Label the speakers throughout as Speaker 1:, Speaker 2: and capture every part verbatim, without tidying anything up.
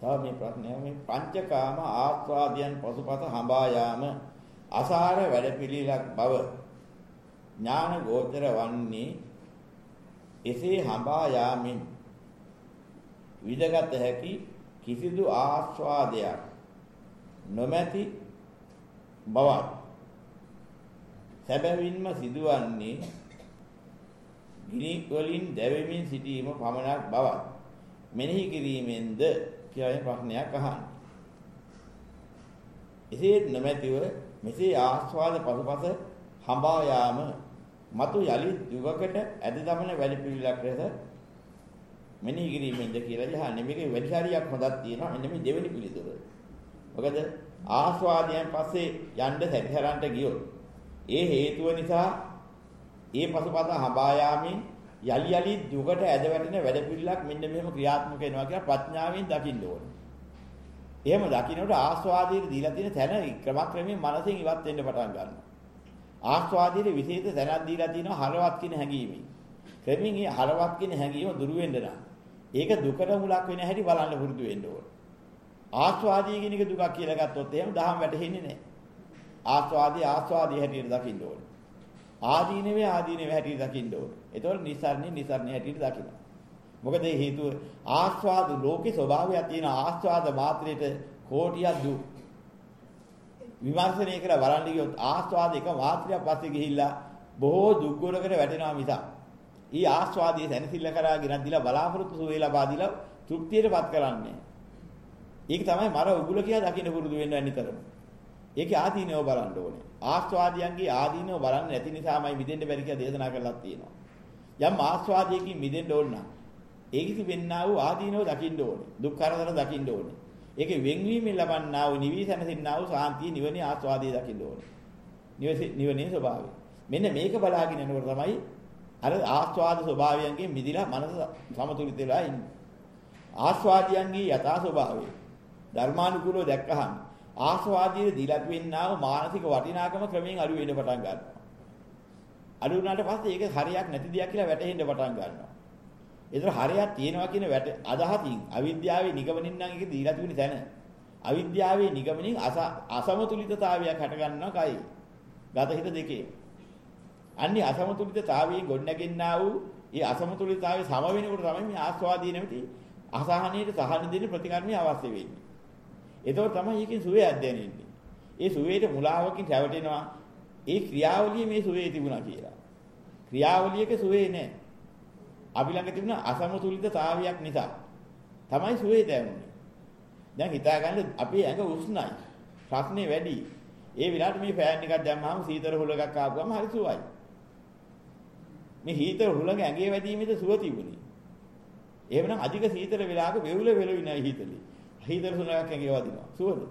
Speaker 1: තව මේ ප්‍රශ්නය මේ පංචකාම ආස්වාදයන් පසුපස හඹා යාම අසාර වැඩපිළිලක් බව ඥාන ගෝචර වන්නේ එසේ හඹා යාමින් විදගත හැකි කිසිදු ආස්වාදයක් නොමැති බවත් සැබවින්ම සිදුවන්නේ ගිනි වලින් දැවෙමින් සිටීම පමණක් බවත් මෙනෙහි කිරීමෙන්ද කියලා ප්‍රශ්නයක් අහන්නේ. එසේ නොමැතිව මෙසේ ආස්වාද පසුපස හඹා යාම මතු යලි යුගකට ඇද දමන වැඩ පිළිලක් ලෙස මෙනෙහි කිරීමෙන්ද කියලා යහන්නේ. මේකේ වැඩි හරියක් හොදක් තියෙනවා. එන්න මේ දෙවෙනි පිළිතුර. මොකද ආස්වාදයෙන් පස්සේ යන්න සැරිසරන්ට ගියොත් ඒ හේතුව නිසා ඒ පසුපස හඹා යාමෙන් යලි යලි යුගකට ඇද වැටෙන වැඩ පිළිලක් මෙන්න මෙහෙම ක්‍රියාත්මක වෙනවා කියලා ප්‍රඥාවෙන් දකින්න ඕනේ. එහෙම දකින්නට ආස්වාදයේ දීලා තියෙන තැන ක්‍රමක්‍රමයෙන් මනසෙන් ඉවත් වෙන්න පටන් ගන්නවා. ආස්වාදයේ විශේෂ තැනක් දීලා තියෙනවා හරවත් කියන හැඟීමෙන්. ක්‍රමෙන් මේ හරවත් කියන හැඟීම දුරු වෙන්න නම් ඒක දුකට මුලක් වෙන හැටි බලන්න පුරුදු වෙන්න ඕනේ. ආස්වාදී කියන එක දුකක් කියලා ගත්තොත් එහෙම දහම් වැටහෙන්නේ නැහැ. ආස්වාදී ආස්වාදී හැටියට දකින්න ඕනේ. ආදීනවේ ආදීනවේ හැටියට දකින්න ඕනේ. ඒතකොට නිසරණේ නිසරණේ හැටියට දකින්න. මොකද ඒ හේතුව ආස්වාද ලෝකේ ස්වභාවයක් තියෙන ආස්වාද මාත්‍රයට කෝටියක් දුක් විමර්ශනය කරලා බලන්න ගියොත් ආස්වාද එක මාත්‍රයක් පස්සේ ගිහිල්ලා බොහෝ දුක් ගොඩකට වැටෙනවා මිසක් ඊ ආස්වාදයේ සැනසෙල්ල කරා ගෙනත් දීලා බලාපොරොත්තු සුවේ ලබා දීලා තෘප්තියටපත් කරන්නේ. ඒක තමයි මර උගුල කියලා දකින්න පුරුදු වෙන්න නිතරම. ඒකේ ආදීනව බලන්න ඕනේ. ආස්වාදයන්ගේ ආදීනව බලන්න නැති නිසාමයි මිදෙන්න බැරි කියලා දේශනා කරලා තියෙනවා. යම් ආස්වාදයකින් මිදෙන්න ඕන නම් ඒකිසි වෙන්නා වූ ආදීනව දකින්න ඕනේ. දුක් කරදර දකින්න ඕනේ. ඒකේ වෙන්වීමෙන් ලබන්නා වූ නිවිසනසින්නා වූ සාන්තිය නිවනේ ආස්වාදයේ දකින්න ඕනේ. නිවනේ ස්වභාවය. මෙන්න මේක බලාගෙන යනකොට තමයි අර ආස්වාද ස්වභාවයන්ගෙන් මිදිලා මනස සමතුලිත වෙලා ඉන්නේ. ආස්වාදයන්ගේ යථා ස්වභාවය ධර්මානුකූලව දැක්කහම ආස්වාදයේ දීලා වෙන්නා වූ මානසික වටිනාකම ක්‍රමයෙන් අඩු වෙන්න පටන් ගන්නවා. අඩු වුණාට පස්සේ ඒක හරියක් නැති දෙයක් කියලා වැටහෙන්න පටන් ගන්නවා. ඒතර හරියක් තියෙනවා කියන වැට අදහසින් අවිද්‍යාවේ නිගමනින් නම් ඒක දීලා තිබුණේ තැන. අවිද්‍යාවේ නිගමනින් අසමතුලිතතාවයක් හට ගන්නවා කයි. ගත හිත දෙකේ. අන්නේ අසමතුලිතතාවයේ ගොඩනැගෙන්නා වූ ඒ අසමතුලිතතාවයේ සම වෙනකොට තමයි මේ ආස්වාදී නැමැති අසහනීයට සහන දෙන්න ප්‍රතිකර්මය අවශ්‍ය වෙන්නේ. ඒතකොට තමයි මේකෙන් සුවයක් දැනෙන්නේ. ඒ සුවේට මුලාවකින් රැවටෙනවා. ඒ ක්‍රියාවලිය මේ සුවේ තිබුණා කියලා. ක්‍රියාවලියක සුවේ නැහැ. අපි ළඟ තිබුණ අසමතුලිතතාවයක් නිසා තමයි සුවේ දැනුනේ. දැන් හිතා ගන්න අපේ ඇඟ උෂ්ණයි. ප්‍රශ්නේ වැඩි. ඒ විලාට මේ ෆෑන් එකක් දැම්මම සීතල හුලඟක් ආපුවම හරි සුවයි. මේ හීතල හුලඟ ඇඟේ වැදීමේද සුව තිබුණේ. එහෙමනම් අධික සීතල වෙලාවක වෙවුල වෙලුයි නෑ හීතලේ. හීතල සුලඟක් ඇඟේ වදිනවා. සුවද?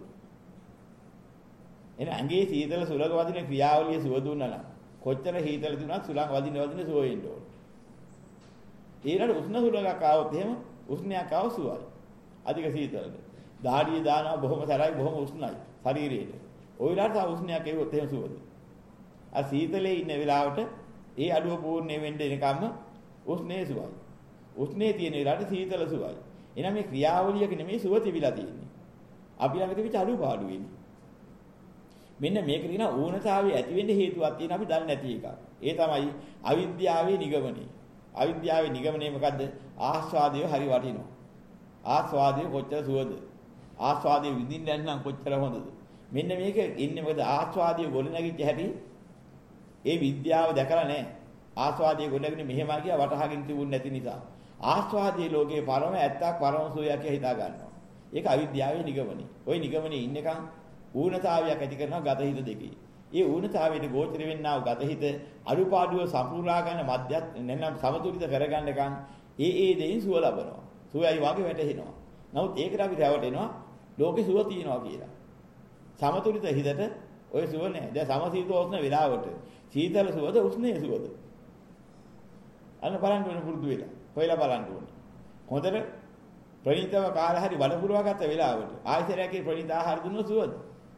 Speaker 1: එන ඇඟේ සීතල සුලඟ වදින ක්‍රියාවලිය සුව දුන්නා නම් කොච්චර හීතල දුනත් සුලඟ වදින වදින සුව වෙන්න ඕන. ඊළඟ උෂ්ණ සුලඟක් ආවොත් එහෙම උෂ්ණයක් ආව සුවයි. අධික සීතලද. දහඩිය දානවා බොහොම තරයි බොහොම උෂ්ණයි ශරීරයේ. ඔය විලාට තව උෂ්ණයක් එවුවොත් එහෙම සුවද? අර සීතලේ ඉන්න වෙලාවට ඒ අඩුව පූර්ණේ වෙන්න එනකම්ම උෂ්ණේ සුවයි. උෂ්ණේ තියෙන වෙලාවට සීතල සුවයි. එහෙනම් මේ ක්‍රියාවලියක නෙමෙයි සුව තිබිලා තියෙන්නේ. අපි ළඟ තිබිච්ච අඩුපාඩු වෙන්නේ. මෙන්න මේක කියන ඌනතාවයේ ඇති වෙන්න හේතුවක් තියෙන අපි දන්නේ නැති එකක්. ඒ තමයි අවිද්‍යාවේ නිගමනය. අවිද්‍යාවේ නිගමනය මොකද්ද? ආස්වාදය හරි වටිනවා. ආස්වාදය කොච්චර සුවද? ආස්වාදය විඳින්න නම් කොච්චර හොඳද? මෙන්න මේක ඉන්නේ මොකද ආස්වාදයේ ගොඩ නැගිච්ච හැටි ඒ විද්‍යාව දැකලා නැහැ. ආස්වාදයේ ගොඩ නැගින්නේ මෙහෙමයි කියලා වටහාගෙන තිබුණ නැති නිසා. ආස්වාදයේ ලෝකේ පරම ඇත්තක් පරම සෝයක් කියලා හිතා ගන්නවා. ඒක අවිද්‍යාවේ නිගමනයි. ওই නිගමනේ ඉන්නකම් ඌනතාවයක් ඇති කරනවා ගත හිත දෙකේ. ඒ ඌනතාවයට ගෝචර වෙන්නා වූ ගත හිත අනුපාඩුව සම්පූර්ණා ගන්න මධ්‍යත් නැත්නම් සමතුලිත කරගන්නකම් ඒ ඒ දෙයින් සුව ලබනවා. සුවයි වාගේ වැටෙනවා. නමුත් ඒකට අපි රැවටෙනවා ලෝකේ සුව තියනවා කියලා. සමතුලිත හිතට ඔය සුව නැහැ. දැන් සමශීතෝෂ්ණ වෙලාවට සීතල සුවද උෂ්ණයේ සුවද? අන්න බලන්න ඕනේ පුරුදු වෙලා. හොයලා බලන්න ඕනේ. හොඳට ප්‍රණීතව කාලා හරි වඩ පුරවාගත්ත වෙලාවට ආයතරයේ ප්‍රණීත ආහාර දුන්නොත් සුවද?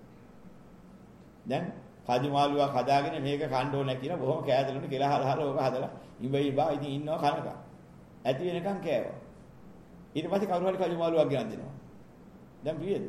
Speaker 1: දැන් කජු මාළුවක් හදාගෙන මේක කන්න ඕනේ කියලා බොහොම කෑදලුනේ කියලා හරහර ඕක හදලා ඉඹයි බා ඉතින් ඉන්නවා කනක. ඇති වෙනකන් කෑවා. ඊට පස්සේ කවුරු හරි කජු මාළුවක් ගෙනත් දෙනවා. දැන් ප්‍රියද?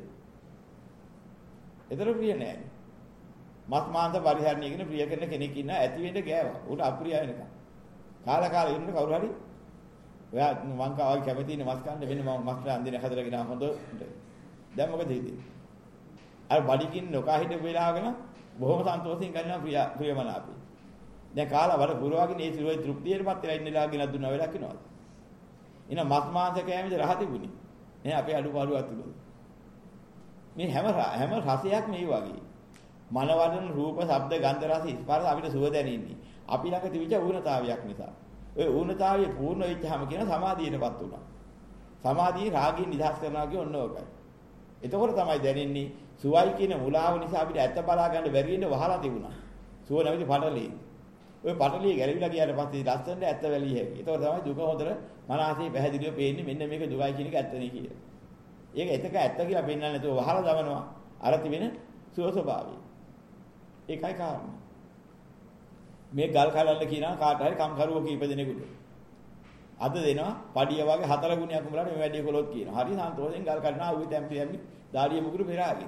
Speaker 1: ඒතර ප්‍රිය නෑ. මත් මාංශ පරිහරණය කියන ප්‍රිය කරන කෙනෙක් ඉන්න ඇති වෙන්න ගෑවා. උට අප්‍රිය වෙනකම්. කාලා කාලා ඉන්න කවුරු හරි ඔයා මං කාවගේ කැමති ඉන්න මස් කන්න වෙන මම මස් අන්දින හදලාගෙන හොඳ. දැන් මොකද හිතේ? අර බඩිකින් නොකා හිටපු වෙලාවකන බොහොම සන්තෝෂයෙන් ගන්නවා ප්‍රිය ප්‍රියමනාපේ. දැන් කාලා වල පුරවගෙන ඒ සිරුවේ තෘප්තියටපත් වෙලා ඉන්න වෙලාව ගෙනත් දුන්නා වෙලක් වෙනවද? එන මස් මාංශ කෑමේද රහ තිබුණේ. නේ අපේ අඩුපාඩුවක් තිබුණා. මේ හැම හැම රසයක් මේ වගේ. මනවදන රූප, ශබ්ද, ගන්ධ, රස, ස්පර්ශ අපිට සුව දැනෙන්නේ. අපි ළඟ තිබිච්ච ඌනතාවයක් නිසා. ඔය ඌනතාවය පූර්ණ වෙච්චාම කියන සමාධියටපත් වුණා. සමාධියේ රාගයෙන් නිදහස් කරනවා කිය ඔන්න ඕකයි. එතකොට තමයි දැනෙන්නේ සුවයි කියන මුලාව නිසා අපිට ඇත්ත බලා ගන්න බැරි වෙන්න වහලා තිබුණා. සුව නැවති පටලිය. ඔය පටලිය ගැලවිලා ගියාට පස්සේ ලස්සනට ඇත්ත වැලිය හැකි. ඒතකොට තමයි දුක හොඳට මනසේ පැහැදිලිව පේන්නේ මෙන්න මේක දුකයි කියන එක ඇත්ත නේ කියලා. ඒක එතක ඇත්ත කියලා පෙන්නන්නේ නැතුව වහලා දමනවා අර තිබෙන සුව ස්වභාවය. ඒකයි කාරණා. මේ ගල් කලල්ල කියනවා කාට හරි කම්කරුවෝ කීප දෙනෙකුට. අද දෙනවා පඩිය වගේ හතර ගුණයක් උඹලට මේ වැඩි කොලොත් කියනවා. හරි සන්තෝෂෙන් ගල් කඩනවා උගේ තැම්පි යන්නේ දාඩිය මුගුරු පෙරාගෙන.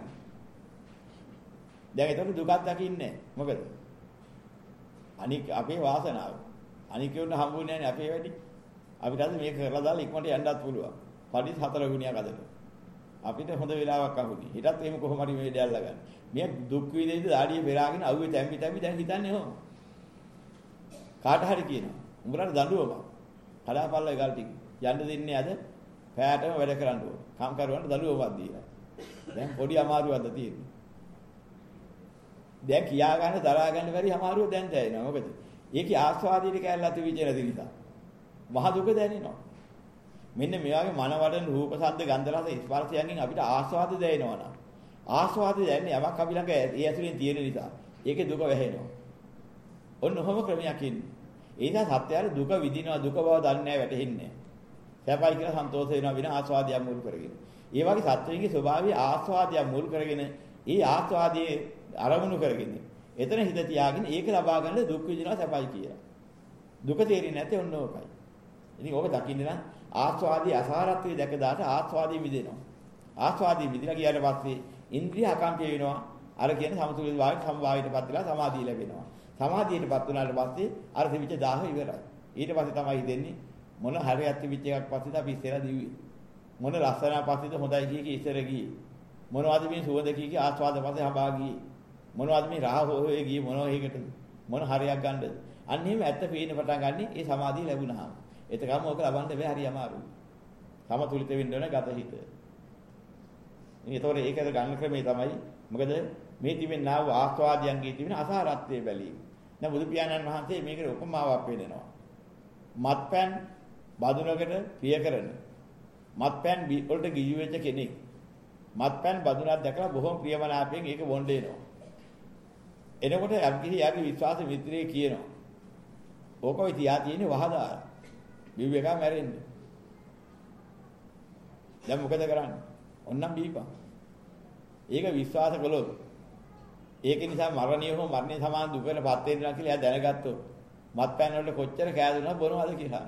Speaker 1: දැන් ඒතකොට දුකක් දකින්නේ මොකද? අනික අපේ වාසනාව. අනිකේුණ හම්බුනේ නැහැ අපේ වැඩි. අපිට අද මේක කරලා දාලා ඉක්මනට යන්නත් පුළුවන්. පඩි හතර ගුණයක් අදට. අපිට හොඳ වෙලාවක් අහුනේ. හිතත් එහෙම කොහොම හරි මේ දෙයක් ලගන්න. මේ දුක් විඳින්න දාඩිය පෙරාගෙන අවුවේ තැම්පි තැම්පි දැන් හිතන්නේ හොම. කාට හරි කියනවා. උඹලට දඬුවම. කඩාපල්ලයි ගල් ටික. යන්න දෙන්නේ අද පෑටම වැඩ කරන්න ඕන. කම් කරුවන්ට දඬුවමක් දීලා. දැන් පොඩි අමාරුවක්ද තියෙන්නේ. දැන් කියා ගන්න දරා ගන්න බැරි අමාරුව දැන් දැනෙනවා. මොකද? ඒකේ ආස්වාදයේ කැලලා තිබිච්ච නිසා. මහ දුක දැනෙනවා. මෙන්න මේ වගේ මනවඩන රූප, ශබ්ද, ගන්ධ, රස, ස්පර්ශයන්ගෙන් අපිට ආස්වාද දැනෙනවා නම් ආස්වාද දැනෙන්නේ යමක් අපි ළඟ ඒ ඇතුලෙන් තියෙන නිසා. ඒකේ දුක වැහෙනවා. ඔන්න ඔහොම ක්‍රමයක් ඉන්නේ. ඒ නිසා සත්‍යයර දුක විඳිනවා දුක බව දන්නේ නැහැ වැටහෙන්නේ. සැපයි කියලා සන්තෝෂ වෙනවා වින ආස්වාදයක් මුල් කරගෙන. ඒ වගේ සත්‍යයේ ස්වභාවය ආස්වාදයක් මුල් කරගෙන ඒ ආස්වාදයේ අරමුණු කරගෙන එතන හිත තියාගෙන ඒක ලබා ගන්න දුක් විඳිනවා සැපයි කියලා. දුක තේරෙන්නේ නැත්තේ ඔන්න ඕකයි. ඉතින් ඕක දකින්න නම් ආස්වාදී අසාරත්වයේ දැක දාට ආස්වාදී මිදෙනවා. ආස්වාදී මිදලා ගියාට පස්සේ ඉන්ද්‍රිය අකම්පිය වෙනවා. අර කියන සමතුලිත වායු සමවායයටපත් වෙලා සමාධිය ලැබෙනවා. සමාධියටපත් වුණාට පස්සේ අර තිබිච්ච දාහ ඉවරයි. ඊට පස්සේ තමයි දෙන්නේ මොන හරයක් තිබිච්ච එකක් පස්සේද අපි ඉස්සරහ දිව්වේ. මොන ලස්සනක් පස්සේද හොඳයි කිය කී ඉස්සර ගියේ. මොනවද මේ සුවඳ කී කී ආස්වාද පස්සේ හඹා ගියේ. මොනවද මේ රහ හොයේ ගියේ මොනව හේකටද? මොන හරයක් ගන්නද? අන්න එහෙම ඇත්ත පේන්න පටන් ගන්න ඒ සමාධිය ලැබුණාම. එතකම ඕක ලබන්න බෑ හරි අමාරුයි. සමතුලිත වෙන්න ඕන ගත හිත. ඉතින් ඒතකොට ඒකද ගන්න ක්‍රමේ තමයි මොකද මේ තිබෙනා වූ ආස්වාදයන්ගේ තිබෙන අසාරත්වයේ බැලීම. දැන් බුදු පියාණන් වහන්සේ මේකට උපමාවක් පෙන්නනවා. මත්පැන් බදුනකට ප්‍රිය කරන මත්පැන් වලට ගිජු වෙච්ච කෙනෙක් මත්පැන් බදුනක් දැකලා බොහොම ප්‍රියමනාපයෙන් ඒක බොන්න එනවා. එනකොට යම්කිසි යාගේ විශ්වාස මිත්‍රයෙක් කියනවා. ඕක ඔය තියා තියෙන්නේ වහදාලා. බිව් එක මැරෙන්නේ. දැන් මොකද කරන්නේ? ඔන්නම් බීපන්. ඒක විශ්වාස කළොත් ඒක නිසා මරණිය හෝ මරණය සමාන දුකකටපත් වෙනවා කියලා එයා දැනගත්තොත් මත්පැන් වලට කොච්චර කෑදුනත් බොනවද කියලා.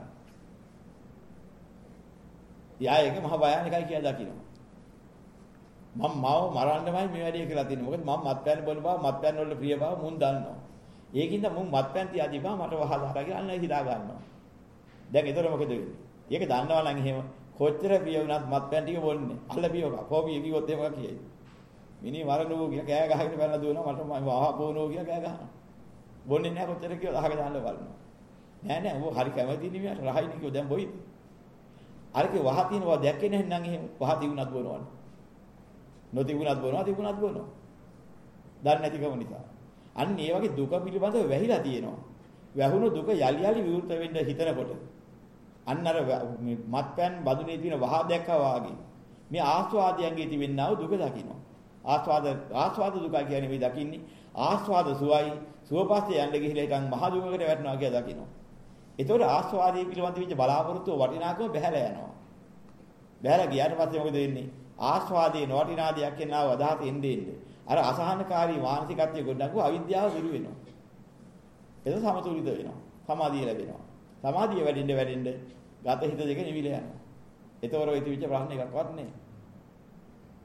Speaker 1: යා ඒක මහ භයානකයි කියලා දකිනවා. මම මාව මරන්නමයි මේ වැඩේ කියලා තින්නේ. මොකද මම මත්පැන් බොන බව මත්පැන් වලට ප්‍රිය බව මුන් දන්නවා. ඒකින්ද මුන් මත්පැන් තියාදී බව මට වහලා කියලා අන්න හිතා ගන්නවා. දැන් ඒතර මොකද වෙන්නේ? ඒක දන්නවා නම් එහෙම කොච්චර ප්‍රිය වුණත් මත්පැන් ටික බොන්නේ. අල්ල පියෝක. ෆෝබිය කිව්වොත් එහෙම කියයි. මිනි මරණෝ කියලා කෑ ගහගෙන බැලලා දුවනවා මට මම ආහ බොනෝ කියලා කෑ ගහනවා. බොන්නේ නැහැ කොච්චර කියලා අහක දාන්න බලනවා. නෑ නෑ ඔබ හරි කැමති නිවියට රහයි නිකෝ දැන් බොයිද? අරකේ වහ තියනවා දැක්කේ නැත්නම් එහෙම වහ තියුණත් බොනවනේ. නොතිබුණත් බොනවා තිබුණත් බොනවා. දන්නේ නැතිකම නිසා. අන්න ඒ වගේ දුක පිළිබඳව වැහිලා තියෙනවා. වැහුණු දුක යලි යලි විවෘත වෙන්න හිතනකොට අන්න අර මත්පැන් බදුනේ තියෙන වහ දැක්කා වාගේ මේ ආස්වාදයන්ගේ තිබෙනා දුක දකින්නවා. ආස්වාද ආස්වාද දුක කියන්නේ මේ දකින්නේ ආස්වාද සුවයි සුවපස්සේ යන්න ගිහිලා හිටන් මහ දුකකට වැටෙනවා කියලා දකින්නවා. ඒතකොට ආස්වාදයේ පිළිබඳ විදිහ බලාපොරොත්තු වටිනාකම බැහැලා යනවා. බැහැලා ගියාට පස්සේ මොකද වෙන්නේ? ආස්වාදයේ නොවටිනා දෙයක් කියනවා වදාහත එන්නේ එන්නේ. අර අසහනකාරී මානසිකත්වයේ ගොඩනගුව අවිද්‍යාව දුරු වෙනවා. ඒක සමතුලිත වෙනවා. සමාධිය ලැබෙනවා. සමාධිය වැඩිෙන්න වැඩිෙන්න ගත හිත දෙක නිවිල යනවා. ඒතවර ඔය තිබිච්ච ප්‍රශ්න එකක්වත් නැහැ.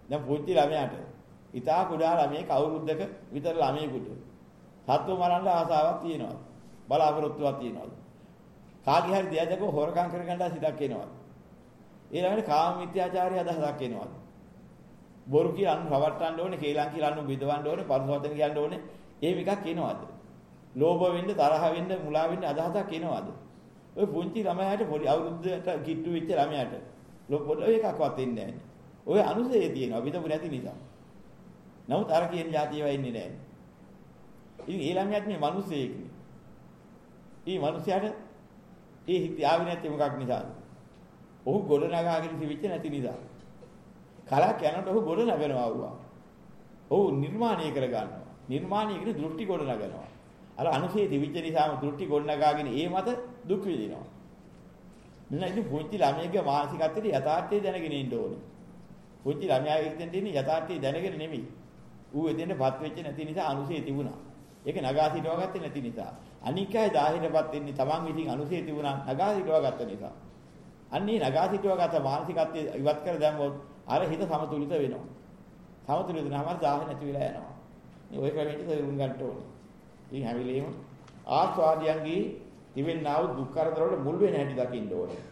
Speaker 1: දැන් පුංචි ළමයාට ඉතා කුඩා ළමයෙක් අවුරුද්දක විතර ළමයෙකුට සත්තු මරන්න ආසාවක් තියෙනවා. බලාපොරොත්තුවක් තියෙනවා. කාගේ හරි දෙයක්ක හොරකම් කරගන්න සිතක් එනවා. ඊළඟට කාම මිත්‍යාචාරය අදහසක් එනවා. බොරු කියලා අනු රවට්ටන්න ඕනේ, කේලම් කියලා අනු බිඳවන්න ඕනේ, පරිසවදන කියන්න ඕනේ. එහෙම එකක් එනවාද? ලෝභ වෙන්න, තරහ වෙන්න, මුලා වෙන්න අදහසක් එනවාද? ඔය පුංචි ළමයාට පොඩි අවුරුද්දට කිට්ටු වෙච්ච ළමයාට ලොපොඩ එකක්වත් එන්නේ නැහැ. ඔය අනුසය තියෙනවා විදපු නැති නිසා. නමුත් අර කියන જાතිය ඒවා එන්නේ නැහැ. ඉතින් ඒ ළමයාත් මේ මිනිස්සෙක් නේ. මේ මිනිසයාට ඒ හිත ආවේ නැති මොකක් නිසාද? ඔහු ගොඩ නගාගෙන තිබෙච්ච නැති නිසා. කලක් යනකොට ඔහු ගොඩ නගනවා වුණා. ඔහු නිර්මාණය කර ගන්නවා. නිර්මාණය කියන දෘෂ්ටි ගොඩ නගනවා. අර අනුසේ තිබෙච්ච නිසාම දෘෂ්ටි ගොඩ නගාගෙන ඒ මත දුක් විඳිනවා. මෙන්න ඉතින් පුංචි ළමයෙක්ගේ මානසිකත්වයේ යථාර්ථය දැනගෙන ඉන්න ඕනේ. පුංචි ළමයාගේ හිතෙන් තියෙන යථාර්ථය දැනගෙන නෙමෙයි. ඌ එතෙන්ටපත් වෙච්ච නැති නිසා අනුසේ තිබුණා. ඒක නගා සිටවා ගත්තේ නැති නිසා. අනිකයි දාහිරපත් වෙන්නේ තමන් විසින් අනුසේ තිබුණා නගා සිටවා ගත්ත නිසා. අන්නේ නගා සිටවා ගත්ත මානසිකත්වයේ ඉවත් කර දැම්මොත් අර හිත සමතුලිත වෙනවා. සමතුලිත වෙනවාම දාහිර නැති වෙලා යනවා. මේ ඔය ක්‍රමයට තේරුම් ගන්න ඕනේ. ඉතින් හැම වෙලෙම ආස්වාදයන්ගේ තිබෙනා වූ දුක් කරදර වල මුල් වෙන හැටි දකින්න ඕනේ.